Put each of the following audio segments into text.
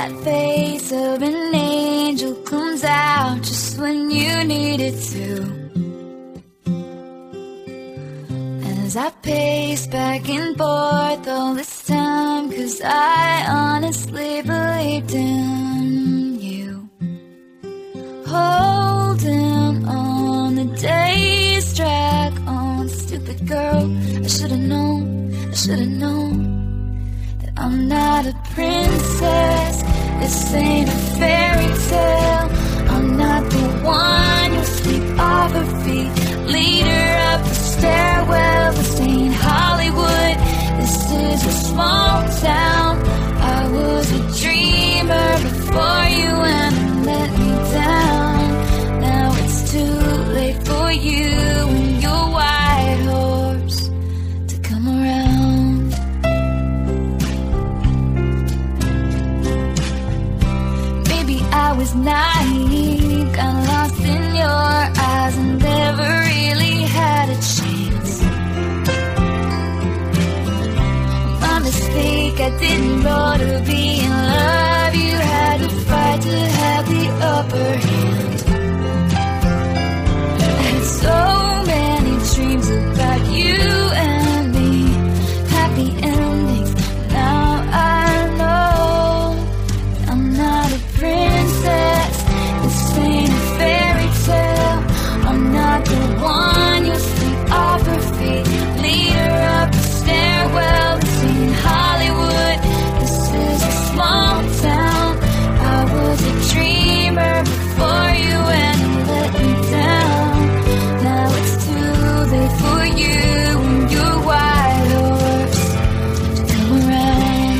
that face of an angel comes out just when you need it to. As I pace back and forth all this time, 'cause I honestly believed in you. Holding on, the days drag on. Stupid girl, I should've known, I should've known that I'm not a princess. This ain't a fairy tale. I'm not the one you'll sweep off her feet, lead her up the stairwell. This ain't Hollywood, this is a small town. I was a dreamer before you and you let me down. Now it's too late for you and your white horse to come around. Maybe I was naive, got lost in your eyes and never really had a chance. My mistake, I didn't grow to be in love. You had to fight to have the upper hand. I had so many dreams about you and me, happy endings. Now I know I'm not a princess. This ain't a fairy tale. I'm not the one you'll sweep off her feet, lead her up the stairwell. This ain't Hollywood, this is a small town. I was a dreamer before you and you let me down. Now it's too late for you and your white horse to come around.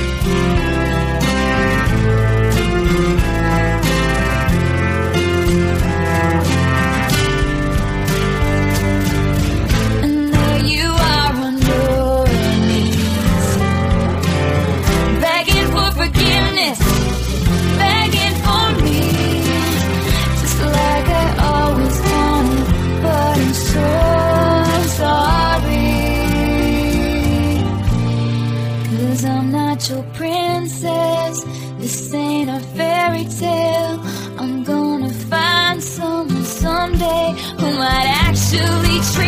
And there you are on your knees, begging for forgiveness, begging for me, just like I always wanted. But I'm so sorry, 'cause I'm not your princess. This ain't a fairy tale. I'm gonna find someone someday who might actually treat